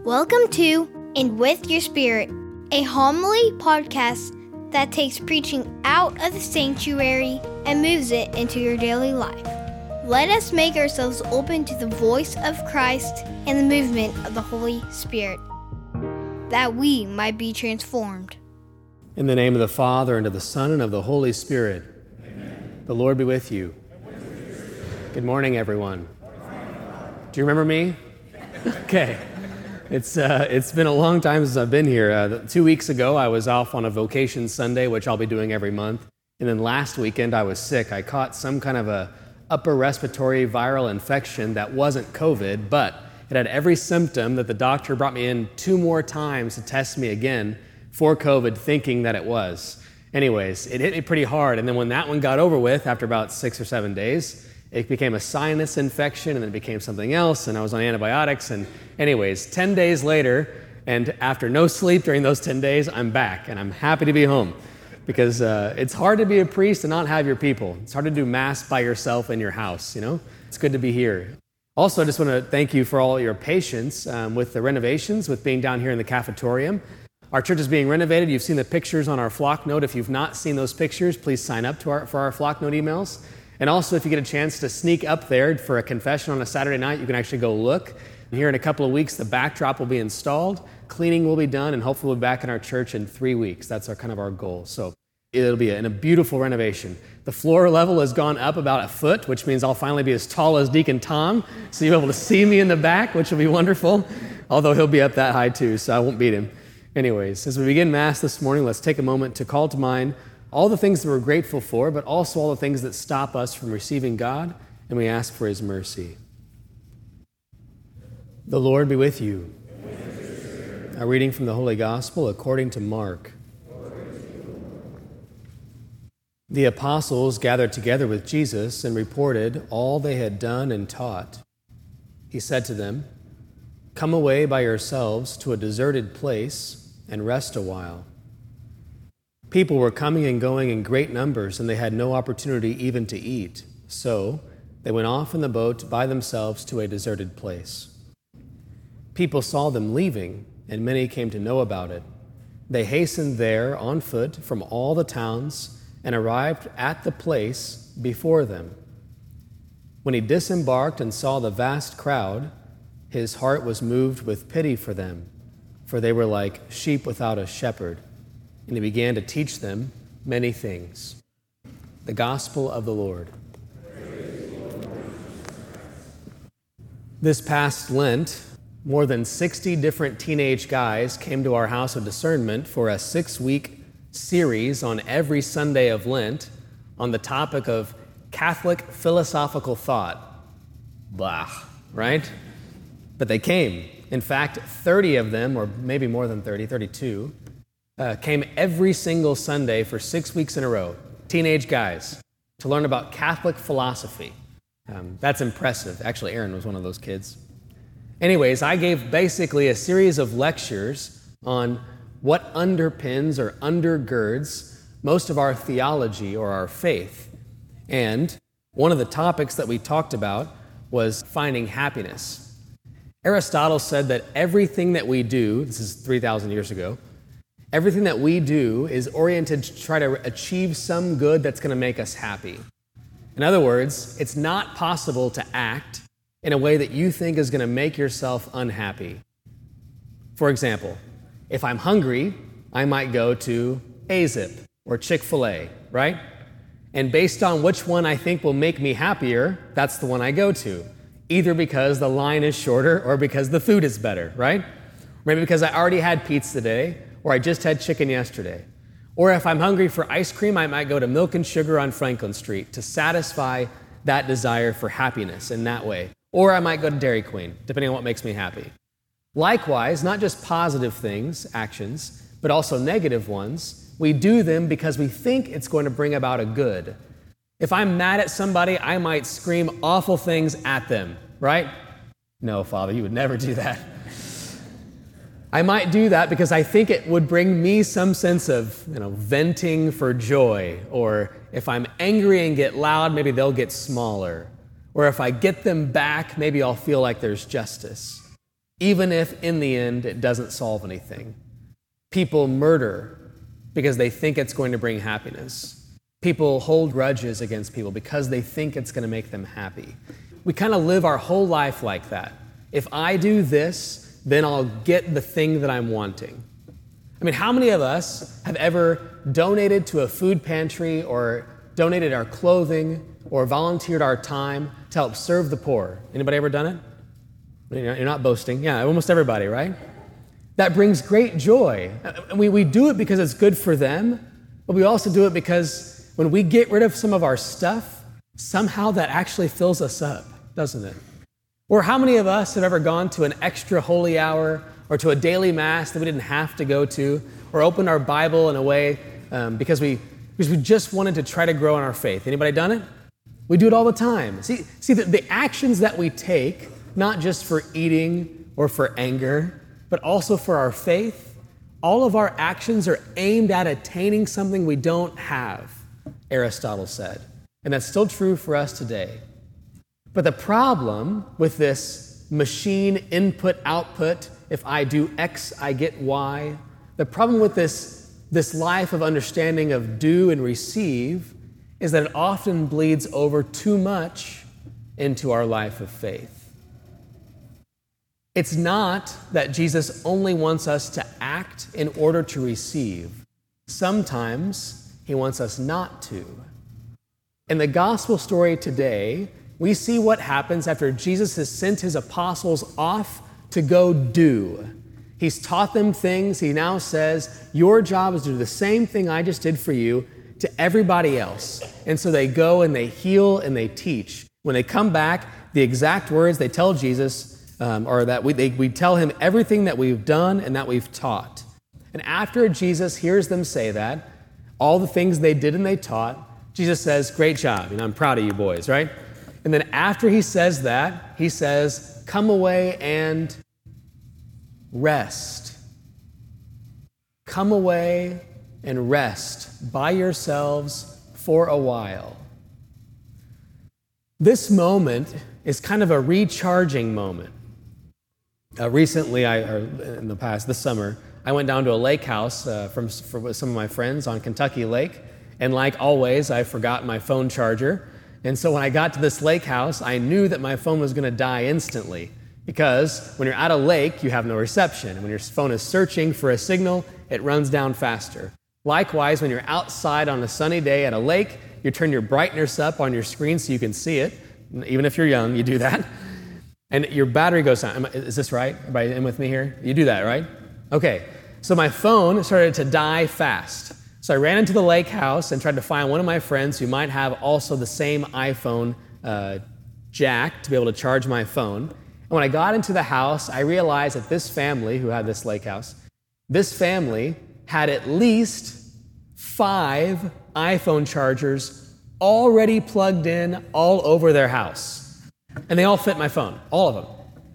Welcome to And With Your Spirit, a homily podcast that takes preaching out of the sanctuary and moves it into your daily life. Let us make ourselves open to the voice of Christ and the movement of the Holy Spirit, that we might be transformed. In the name of the Father, and of the Son, and of the Holy Spirit. Amen. The Lord be with you. Good morning, everyone. Do you remember me? Okay. It's been a long time since I've been here. 2 weeks ago, I was off on a vocation Sunday, which I'll be doing every month. And then last weekend, I was sick. I caught some kind of a upper respiratory viral infection that wasn't COVID, but it had every symptom that the doctor brought me in 2 more times to test me again for COVID, thinking that it was. Anyways, it hit me pretty hard. And then when that one got over with, after about 6 or 7 days, it became a sinus infection, and then it became something else, and I was on antibiotics. And anyways, 10 days later, and after no sleep during those 10 days, I'm back, and I'm happy to be home. Because it's hard to be a priest and not have your people. It's hard to do Mass by yourself in your house, you know? It's good to be here. Also, I just want to thank you for all your patience with the renovations, with being down here in the cafetorium. Our church is being renovated. You've seen the pictures on our flock note. If you've not seen those pictures, please sign up for our flock note emails. And also, if you get a chance to sneak up there for a confession on a Saturday night, you can actually go look. And here in a couple of weeks, the backdrop will be installed, cleaning will be done, and hopefully we'll be back in our church in 3 weeks. That's our goal. So it'll be a beautiful renovation. The floor level has gone up about a foot, which means I'll finally be as tall as Deacon Tom, so you'll be able to see me in the back, which will be wonderful, although he'll be up that high too, so I won't beat him. Anyways, as we begin Mass this morning, let's take a moment to call to mind all the things that we're grateful for, but also all the things that stop us from receiving God, and we ask for His mercy. The Lord be with you. A reading from the Holy Gospel according to Mark. The apostles gathered together with Jesus and reported all they had done and taught. He said to them, "Come away by yourselves to a deserted place and rest a while." People were coming and going in great numbers, and they had no opportunity even to eat. So they went off in the boat by themselves to a deserted place. People saw them leaving, and many came to know about it. They hastened there on foot from all the towns and arrived at the place before them. When he disembarked and saw the vast crowd, his heart was moved with pity for them, for they were like sheep without a shepherd. And he began to teach them many things. The Gospel of the Lord. This past Lent, more than 60 different teenage guys came to our House of Discernment for a 6-week series on every Sunday of Lent on the topic of Catholic philosophical thought. Blah, right? But they came. In fact, 30 of them, or maybe more than 30, 32, came every single Sunday for 6 weeks in a row, teenage guys, to learn about Catholic philosophy. That's impressive. Actually, Aaron was one of those kids. Anyways, I gave basically a series of lectures on what underpins or undergirds most of our theology or our faith. And one of the topics that we talked about was finding happiness. Aristotle said that everything that we do, this is 3,000 years ago, everything that we do is oriented to try to achieve some good that's going to make us happy. In other words, it's not possible to act in a way that you think is going to make yourself unhappy. For example, if I'm hungry, I might go to AZIP or Chick-fil-A, right? And based on which one I think will make me happier, that's the one I go to. Either because the line is shorter or because the food is better, right? Maybe because I already had pizza today, or I just had chicken yesterday. Or if I'm hungry for ice cream, I might go to Milk and Sugar on Franklin Street to satisfy that desire for happiness in that way. Or I might go to Dairy Queen, depending on what makes me happy. Likewise, not just positive things, actions, but also negative ones, we do them because we think it's going to bring about a good. If I'm mad at somebody, I might scream awful things at them, right? No, Father, you would never do that. I might do that because I think it would bring me some sense of, venting for joy. Or if I'm angry and get loud, maybe they'll get smaller. Or if I get them back, maybe I'll feel like there's justice. even if in the end it doesn't solve anything. People murder because they think it's going to bring happiness. People hold grudges against people because they think it's going to make them happy. We kind of live our whole life like that. If I do this, then I'll get the thing that I'm wanting. I mean, how many of us have ever donated to a food pantry or donated our clothing or volunteered our time to help serve the poor? Anybody ever done it? You're not boasting. Yeah, almost everybody, right? That brings great joy. We do it because it's good for them, but we also do it because when we get rid of some of our stuff, somehow that actually fills us up, doesn't it? Or how many of us have ever gone to an extra holy hour or to a daily mass that we didn't have to go to, or opened our Bible in a way because we just wanted to try to grow in our faith? Anybody done it? We do it all the time. See the actions that we take, not just for eating or for anger, but also for our faith, all of our actions are aimed at attaining something we don't have, Aristotle said. And that's still true for us today. But the problem with this machine input-output, if I do X, I get Y, the problem with this life of understanding of do and receive is that it often bleeds over too much into our life of faith. It's not that Jesus only wants us to act in order to receive. Sometimes he wants us not to. In the gospel story today, we see what happens after Jesus has sent his apostles off to go do. He's taught them things. He now says, your job is to do the same thing I just did for you to everybody else. And so they go and they heal and they teach. When they come back, the exact words they tell Jesus are that we tell him everything that we've done and that we've taught. And after Jesus hears them say that, all the things they did and they taught, Jesus says, great job. I'm proud of you boys, right? And then after he says that, he says, come away and rest. Come away and rest by yourselves for a while. This moment is kind of a recharging moment. Recently, this summer, I went down to a lake house with some of my friends on Kentucky Lake. And like always, I forgot my phone charger. And so when I got to this lake house, I knew that my phone was going to die instantly. Because when you're at a lake, you have no reception. And when your phone is searching for a signal, it runs down faster. Likewise, when you're outside on a sunny day at a lake, you turn your brightness up on your screen so you can see it. Even if you're young, you do that. And your battery goes down. Is this right? Everybody in with me here? You do that, right? Okay. So my phone started to die fast. So I ran into the lake house and tried to find one of my friends who might have also the same iPhone jack to be able to charge my phone. And when I got into the house, I realized that this family who had this lake house, this family had at least 5 iPhone chargers already plugged in all over their house. And they all fit my phone, all of them.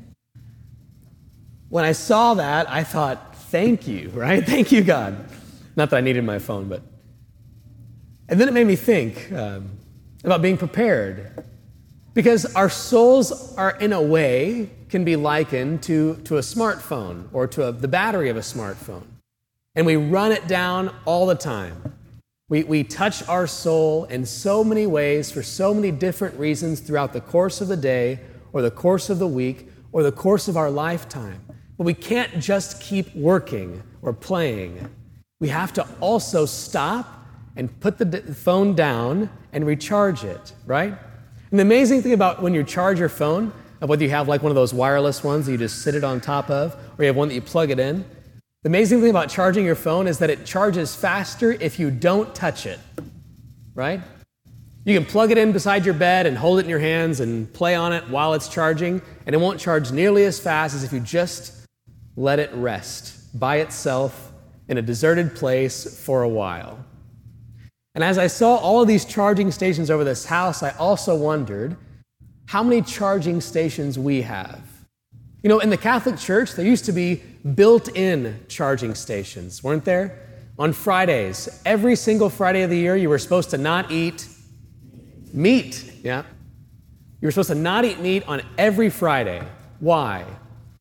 When I saw that, I thought, thank you, right? Thank you, God. Not that I needed my phone, but... And then it made me think about being prepared. Because our souls are, in a way, can be likened to a smartphone or to the battery of a smartphone. And we run it down all the time. We touch our soul in so many ways for so many different reasons throughout the course of the day or the course of the week or the course of our lifetime. But we can't just keep working or playing. We have to also stop and put the phone down and recharge it, right? And the amazing thing about when you charge your phone, whether you have like one of those wireless ones that you just sit it on top of, or you have one that you plug it in, the amazing thing about charging your phone is that it charges faster if you don't touch it, right? You can plug it in beside your bed and hold it in your hands and play on it while it's charging, and it won't charge nearly as fast as if you just let it rest by itself in a deserted place for a while. And as I saw all of these charging stations over this house, I also wondered how many charging stations we have. In the Catholic Church, there used to be built-in charging stations, weren't there? On Fridays, every single Friday of the year, you were supposed to not eat meat. Yeah. You were supposed to not eat meat on every Friday. Why?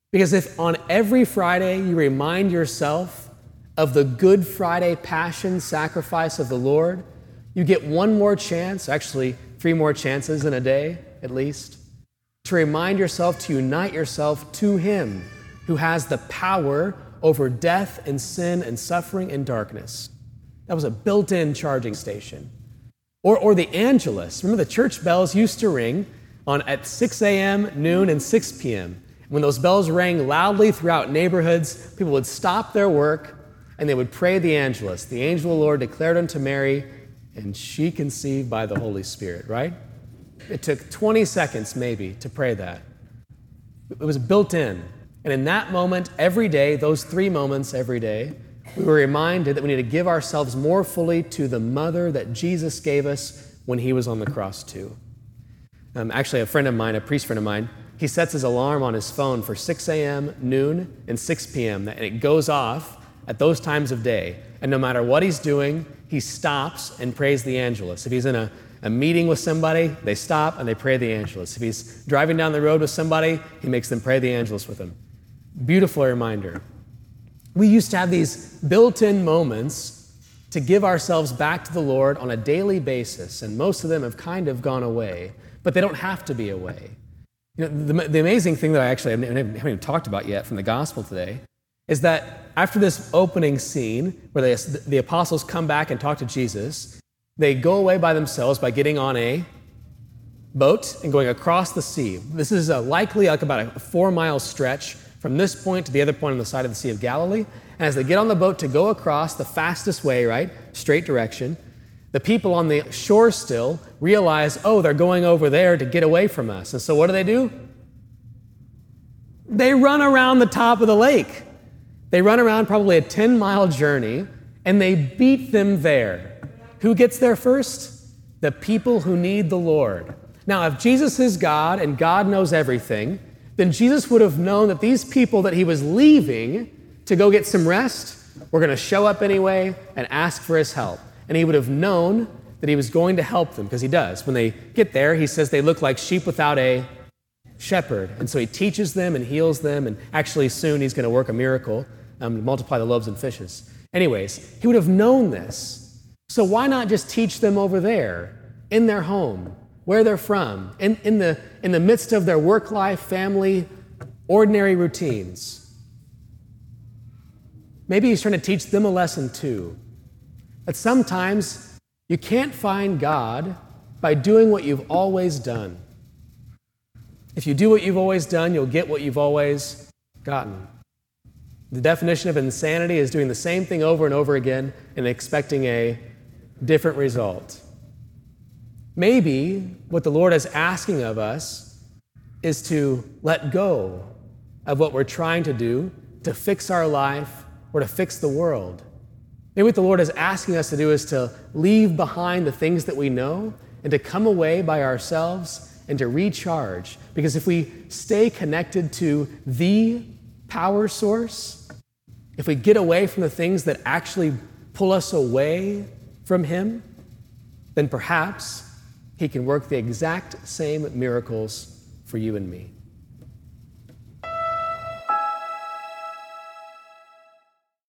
Because if on every Friday you remind yourself of the Good Friday passion sacrifice of the Lord, you get one more chance, actually 3 more chances in a day at least, to remind yourself to unite yourself to Him who has the power over death and sin and suffering and darkness. That was a built-in charging station. Or the Angelus. Remember, the church bells used to ring at 6 a.m., noon, and 6 p.m. When those bells rang loudly throughout neighborhoods, people would stop their work and they would pray the Angelus. The angel of the Lord declared unto Mary, and she conceived by the Holy Spirit, right? It took 20 seconds maybe to pray that. It was built in. And in that moment, every day, those 3 moments every day, we were reminded that we need to give ourselves more fully to the mother that Jesus gave us when He was on the cross too. Actually, a priest friend of mine, he sets his alarm on his phone for 6 a.m., noon, and 6 p.m., and it goes off at those times of day. And no matter what he's doing, he stops and prays the Angelus. If he's in a meeting with somebody, they stop and they pray the Angelus. If he's driving down the road with somebody, he makes them pray the Angelus with him. Beautiful reminder. We used to have these built-in moments to give ourselves back to the Lord on a daily basis, and most of them have kind of gone away, but they don't have to be away. You know, the amazing thing that I haven't even talked about yet from the gospel today is that after this opening scene where the apostles come back and talk to Jesus, they go away by themselves by getting on a boat and going across the sea. This is likely like about a 4-mile stretch from this point to the other point on the side of the Sea of Galilee. And as they get on the boat to go across the fastest way, right, straight direction, the people on the shore still realize, oh, they're going over there to get away from us. And so what do? They run around the top of the lake. They run around probably a 10-mile journey, and they beat them there. Who gets there first? The people who need the Lord. Now, if Jesus is God and God knows everything, then Jesus would have known that these people that He was leaving to go get some rest were going to show up anyway and ask for His help. And He would have known that He was going to help them, because He does. When they get there, He says they look like sheep without a shepherd. And so He teaches them and heals them, and actually soon He's going to work a miracle, multiply the loaves and fishes. Anyways, He would have known this. So why not just teach them over there, in their home, where they're from, in the midst of their work life, family, ordinary routines? Maybe He's trying to teach them a lesson too. That sometimes you can't find God by doing what you've always done. If you do what you've always done, you'll get what you've always gotten. The definition of insanity is doing the same thing over and over again and expecting a different result. Maybe what the Lord is asking of us is to let go of what we're trying to do to fix our life or to fix the world. Maybe what the Lord is asking us to do is to leave behind the things that we know and to come away by ourselves and to recharge. Because if we stay connected to the power source, if we get away from the things that actually pull us away from Him, then perhaps He can work the exact same miracles for you and me.